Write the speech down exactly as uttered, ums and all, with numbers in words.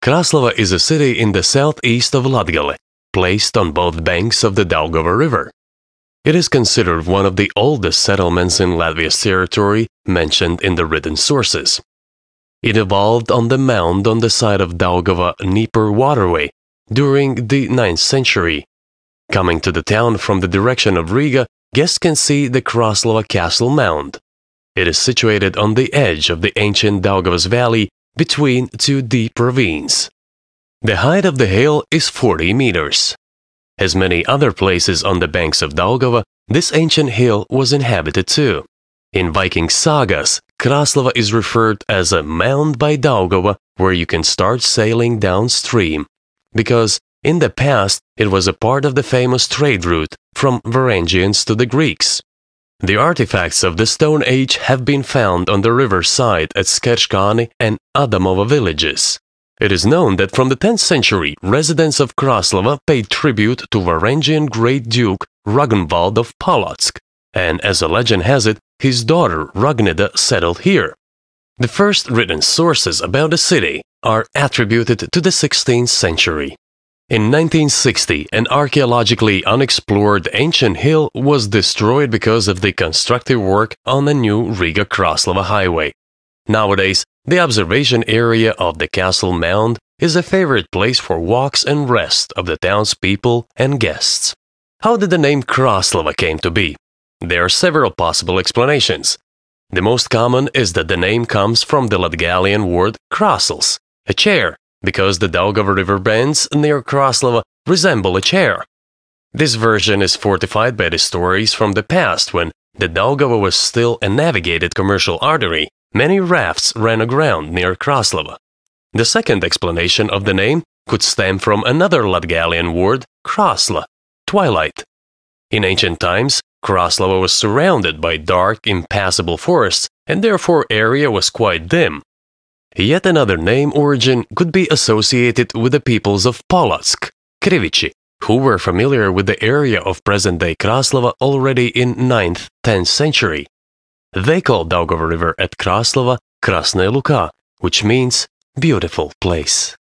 Kraslava is a city in the southeast of Latgale, placed on both banks of the Daugava River. It is considered one of the oldest settlements in Latvia's territory mentioned in the written sources. It evolved on the mound on the side of Daugava-Dnieper waterway during the ninth century. Coming to the town from the direction of Riga, guests can see the Kraslava Castle Mound. It is situated on the edge of the ancient Daugavas Valley between two deep ravines. The height of the hill is forty meters. As many other places on the banks of Daugava, this ancient hill was inhabited too. In Viking sagas, Kraslava is referred as a mound by Daugava where you can start sailing downstream, because in the past it was a part of the famous trade route from Varangians to the Greeks. The artifacts of the Stone Age have been found on the riverside at Skerškani and Adamova villages. It is known that from the tenth century, residents of Kraslava paid tribute to Varangian Great Duke Ragnvald of Polotsk, and as a legend has it, his daughter Ragnida settled here. The first written sources about the city are attributed to the sixteenth century. In nineteen sixty, an archaeologically unexplored ancient hill was destroyed because of the constructive work on the new Riga-Kraslava highway. Nowadays, the observation area of the castle mound is a favorite place for walks and rest of the townspeople and guests. How did the name Kraslava came to be? There are several possible explanations. The most common is that the name comes from the Latgalian word krasls, a chair, because the Daugava River bends near Kraslava resemble a chair. This version is fortified by the stories from the past when the Daugava was still a navigated commercial artery. Many rafts ran aground near Kraslava. The second explanation of the name could stem from another Latgalian word, krasla, twilight. In ancient times, Kraslava was surrounded by dark, impassable forests, and therefore area was quite dim. Yet another name origin could be associated with the peoples of Polotsk, Krivichi, who were familiar with the area of present-day Kraslava already in ninth to tenth century. They called Daugava River at Kraslava Krasnaya Luka, which means beautiful place.